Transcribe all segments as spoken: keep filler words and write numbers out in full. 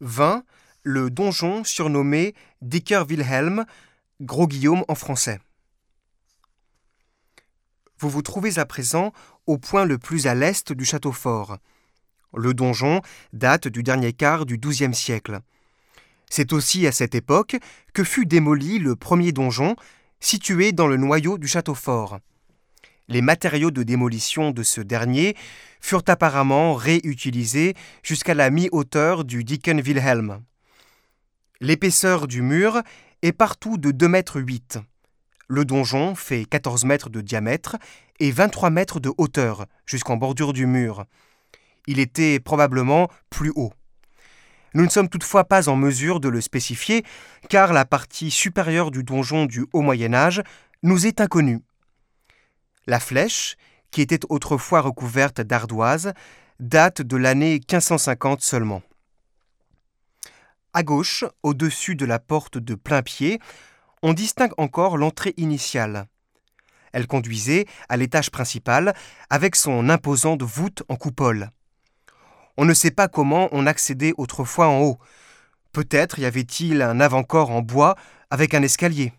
vingt. Le donjon surnommé Dicker Wilhelm, Gros Guillaume en français. Vous vous trouvez à présent au point le plus à l'est du château fort. Le donjon date du dernier quart du douzième siècle. C'est aussi à cette époque que fut démoli le premier donjon, situé dans le noyau du château fort. Les matériaux de démolition de ce dernier furent apparemment réutilisés jusqu'à la mi-hauteur du Dicken Wilhelm. L'épaisseur du mur est partout de deux mètres huit. Le donjon fait quatorze mètres de diamètre et vingt-trois mètres de hauteur jusqu'en bordure du mur. Il était probablement plus haut. Nous ne sommes toutefois pas en mesure de le spécifier car la partie supérieure du donjon du Haut Moyen Âge nous est inconnue. La flèche, qui était autrefois recouverte d'ardoise, date de l'année quinze cent cinquante seulement. À gauche, au-dessus de la porte de plain-pied, on distingue encore l'entrée initiale. Elle conduisait à l'étage principal avec son imposante voûte en coupole. On ne sait pas comment on accédait autrefois en haut. Peut-être y avait-il un avant-corps en bois avec un escalier.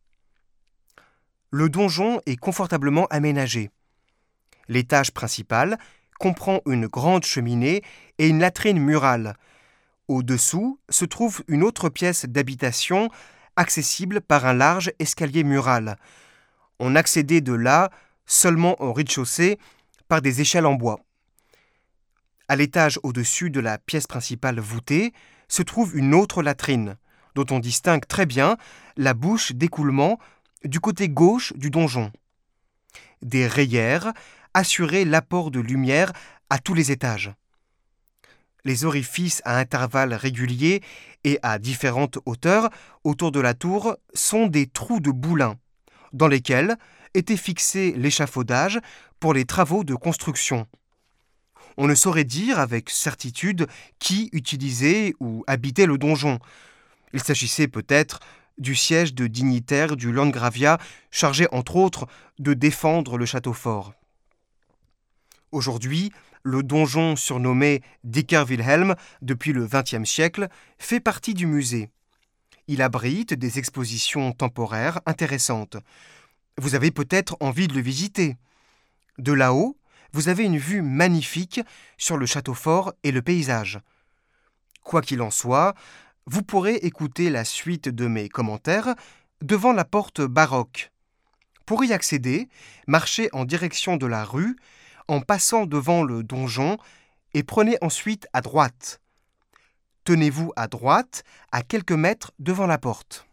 Le donjon est confortablement aménagé. L'étage principal comprend une grande cheminée et une latrine murale. Au-dessous se trouve une autre pièce d'habitation accessible par un large escalier mural. On accédait de là seulement au rez-de-chaussée par des échelles en bois. À l'étage au-dessus de la pièce principale voûtée se trouve une autre latrine, dont on distingue très bien la bouche d'écoulement du côté gauche du donjon. Des rayères assuraient l'apport de lumière à tous les étages. Les orifices à intervalles réguliers et à différentes hauteurs autour de la tour sont des trous de boulins, dans lesquels était fixé l'échafaudage pour les travaux de construction. On ne saurait dire avec certitude qui utilisait ou habitait le donjon. Il s'agissait peut-être du siège de dignitaires du Landgravia, chargé entre autres de défendre le château fort. Aujourd'hui, le donjon surnommé Dicker Wilhelm depuis le vingtième siècle fait partie du musée. Il abrite des expositions temporaires intéressantes. Vous avez peut-être envie de le visiter. De là-haut, vous avez une vue magnifique sur le château fort et le paysage. Quoi qu'il en soit, vous pourrez écouter la suite de mes commentaires devant la porte baroque. Pour y accéder, marchez en direction de la rue en passant devant le donjon et prenez ensuite à droite. Tenez-vous à droite à quelques mètres devant la porte.